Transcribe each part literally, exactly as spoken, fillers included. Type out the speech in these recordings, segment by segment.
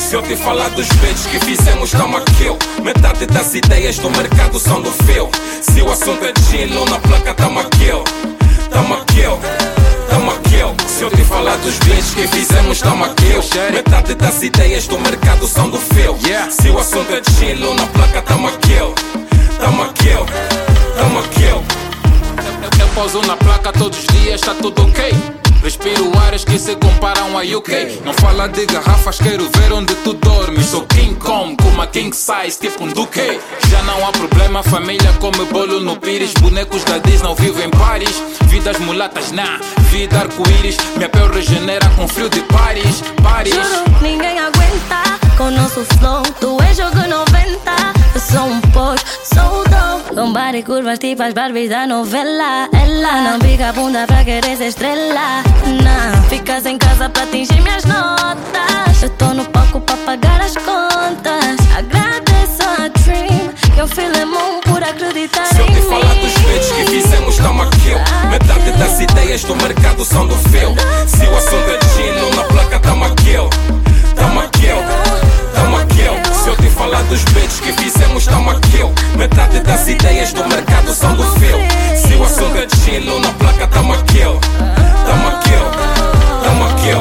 Se eu te falar dos beats que fizemos, tamo kill. Metade das ideias do mercado são do fio. Se o assunto é chilo, na placa tamo kill. Tamo kill, tamo kill. Se eu te falar dos beats que fizemos, tamo kill. Metade das ideias do mercado são do fio. Se o assunto é chilo, na placa tamo kill. Tamo kill, tamo kill. Eu, eu pouso na placa todos os dias, tá tudo ok. Respiro áreas que se comparam a U K. Não fala de garrafas, quero ver onde tu dormes. Sou King Kong com uma king size, tipo um duque. Já não há problema, família come bolo no pires. Bonecos da Disney vivem em Paris. Vidas mulatas, nah, vida arco-íris. Minha pele regenera com frio de Paris, Paris. Juro, ninguém aguenta com nosso flow. Tu és jogo noventa, eu sou um post, sou dope. Com body curvas tipo as Barbies da novela. Ela não pica a bunda pra querer ser estrela. Não, ficas em casa pra atingir minhas notas. Eu tô no palco pra pagar as contas. Agradeço a Dream, eu feel moon por acreditar em mim. Se eu te falar dos beats que fizemos, tamo kill. Metade das ideias do mercado são do fio. Se o assunto é chilo, na placa tamo kill. Tamo kill, tamo kill. Se eu te falar dos beats que fizemos, tamo kill. Metade das ideias do mercado são do fio. Se o assunto é chilo, na placa tamo kill. Tamo kill, tamo kill.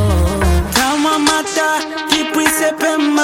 Tamo a matar, tipo I C P M.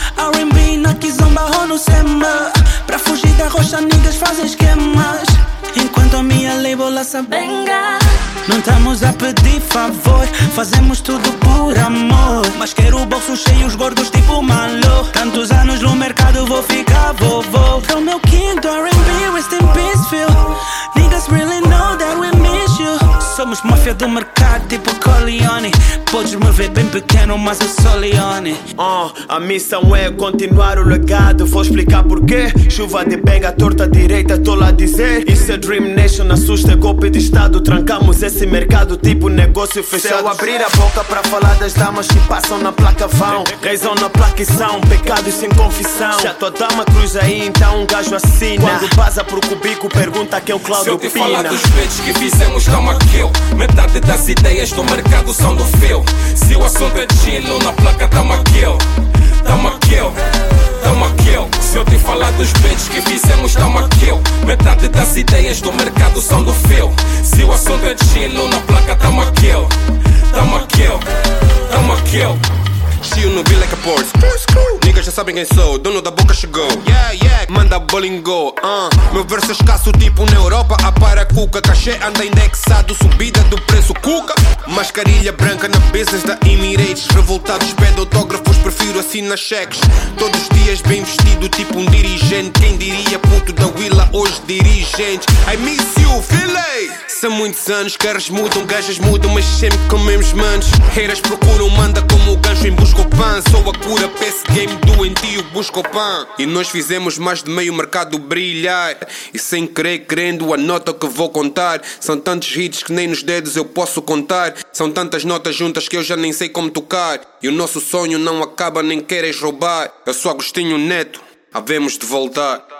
R and B na kizomba ou no sema. Pra fugir da rocha, niggas fazem esquemas. Enquanto a minha label lança benga. Não estamos a pedir favor, fazemos tudo por amor. Mas quero o bolso cheio, os gordos tipo Malo. Tantos anos no mercado, vou ficar vovô. Pro meu king do R and B, rest in peace, Phil. Niggas really know that we miss you. Somos máfia do mercado, tipo Corleone. Podes me ver bem pequeno, mas eu sou Leone. uh, A missão é continuar o legado. Vou explicar porquê. Chuva de benga, torta direita, tô lá a dizer. Isso é Dream Nation, assusta, golpe de estado. Trancamos esse mercado, tipo negócio fechado. Se eu abrir a boca pra falar das damas que passam na placa vão. Razão na placa e são pecados sem confissão. Se a tua dama cruza aí, então um gajo assina. Quando passa pro cubico, pergunta quem é o Cláudio Pina. Se eu te falar dos beats que fizemos, tamo kill. Metade das ideias do mercado são do fio. Se o assunto é chilo, na placa tamo kill. Tamo kill, tamo kill. Se eu te falar dos beats que fizemos, tamo kill. Metade das ideias do mercado são do fio. Se o assunto é chilo, na placa tamo kill. Tamo kill, tamo kill. Chio no be like a port. Niggas já sabem quem sou, dono da boca chegou. Yeah, yeah, manda bolingo. uh. Meu verso é escasso, tipo na Europa. A para cuca, cachê anda indexado. Subida do preço cuca. Mascarilha branca na business da Emirates. Revoltados pedem autógrafos, prefiro assinar cheques. Todos os dias bem vestido, tipo um dirigente. Quem diria puto da Willa, hoje dirigente. I miss you, Philly. São muitos anos, caras mudam, gajas mudam, mas sempre comemos manos. Haters procuram, manda como o gancho em busca o pan. Sou a cura pra esse game doentio, busca o pan. E nós fizemos mais de meio mercado brilhar. E sem querer, querendo, a nota que vou contar. São tantos hits que nem nos dedos eu posso contar. São tantas notas juntas que eu já nem sei como tocar. E o nosso sonho não acaba, nem queres roubar. Eu sou Agostinho Neto, havemos de voltar.